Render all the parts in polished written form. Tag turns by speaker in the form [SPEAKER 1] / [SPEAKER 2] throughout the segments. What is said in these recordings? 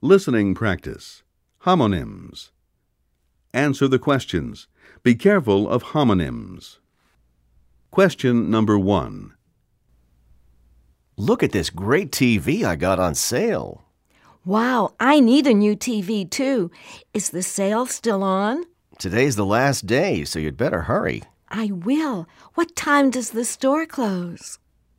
[SPEAKER 1] Listening practice. Homonyms. Answer the questions. Be careful of homonyms. Question number 1.
[SPEAKER 2] Look at this great TV I got on sale.
[SPEAKER 3] Wow, I need a new TV too. Is the sale still on?
[SPEAKER 2] Today's the last day, so you'd better hurry.
[SPEAKER 3] I will. What time does the store close?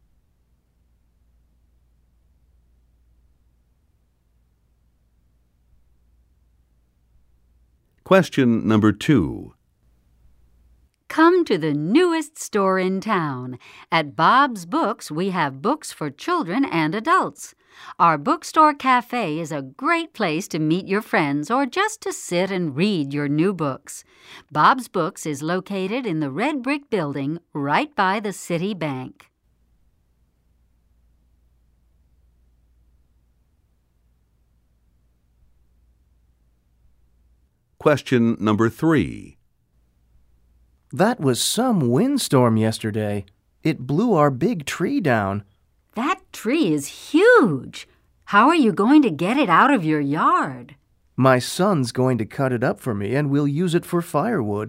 [SPEAKER 1] Question number 2.
[SPEAKER 4] Come to the newest store in town. At Bob's Books, we have books for children and adults. Our bookstore cafe is a great place to meet your friends or just to sit and read your new books. Bob's Books is located in the red brick building right by the City Bank.
[SPEAKER 1] Question number 3.
[SPEAKER 5] That was some windstorm yesterday. It blew our big tree down.
[SPEAKER 4] That tree is huge. How are you going to get it out of your yard?
[SPEAKER 5] My son's going to cut it up for me, and we'll use it for firewood.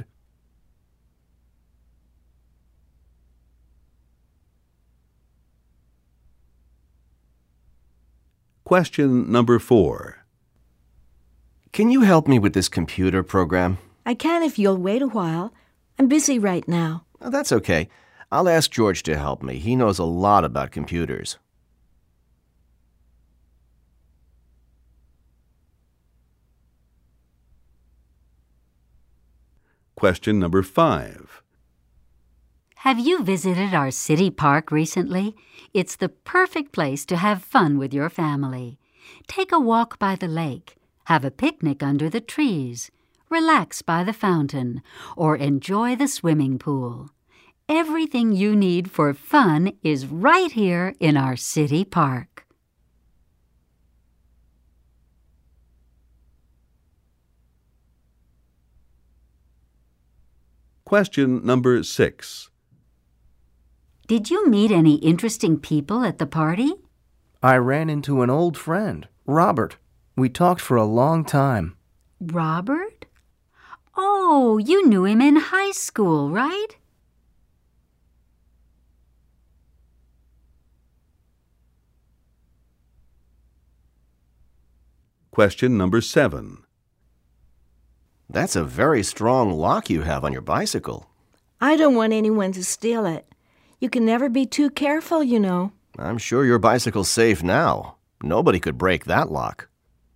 [SPEAKER 1] Question number 4.
[SPEAKER 2] Can you help me with this computer program?
[SPEAKER 3] I can if you'll wait a while. I'm busy right now.
[SPEAKER 2] Oh, that's okay. I'll ask George to help me. He knows a lot about computers.
[SPEAKER 1] Question number 5.
[SPEAKER 4] Have you visited our city park recently? It's the perfect place to have fun with your family. Take a walk by the lake, have a picnic under the trees, relax by the fountain, or enjoy the swimming pool. Everything you need for fun is right here in our city park.
[SPEAKER 1] Question number 6.
[SPEAKER 4] Did you meet any interesting people at the party?
[SPEAKER 5] I ran into an old friend, Robert. We talked for a long time.
[SPEAKER 4] Robert? Oh, you knew him in high school, right?
[SPEAKER 1] Question number 7.
[SPEAKER 2] That's a very strong lock you have on your bicycle.
[SPEAKER 3] I don't want anyone to steal it. You can never be too careful, you know.
[SPEAKER 2] I'm sure your bicycle's safe now. Nobody could break that lock.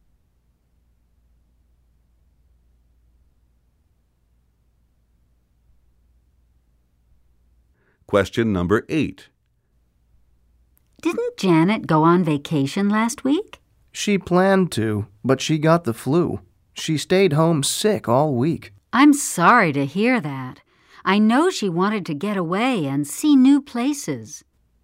[SPEAKER 1] Question number 8.
[SPEAKER 4] Didn't Janet go on vacation last week?
[SPEAKER 5] She planned to, but she got the flu. She stayed home sick all week.
[SPEAKER 4] I'm sorry to hear that. I know she wanted to get away and see new places.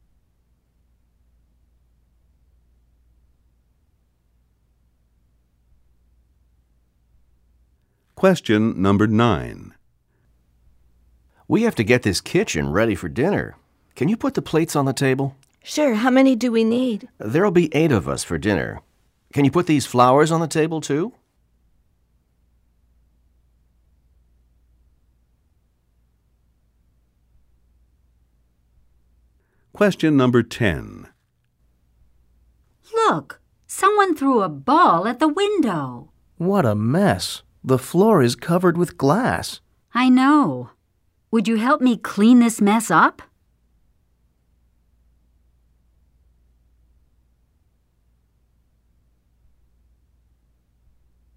[SPEAKER 1] Question number 9.
[SPEAKER 2] We have to get this kitchen ready for dinner. Can you put the plates on the table?
[SPEAKER 3] Sure, how many do we need?
[SPEAKER 2] There'll be 8 of us for dinner. Can you put these flowers on the table too?
[SPEAKER 1] Question number 10.
[SPEAKER 4] Look, someone threw a ball at the window.
[SPEAKER 5] What a mess. The floor is covered with glass.
[SPEAKER 4] I know. Would you help me clean this mess up?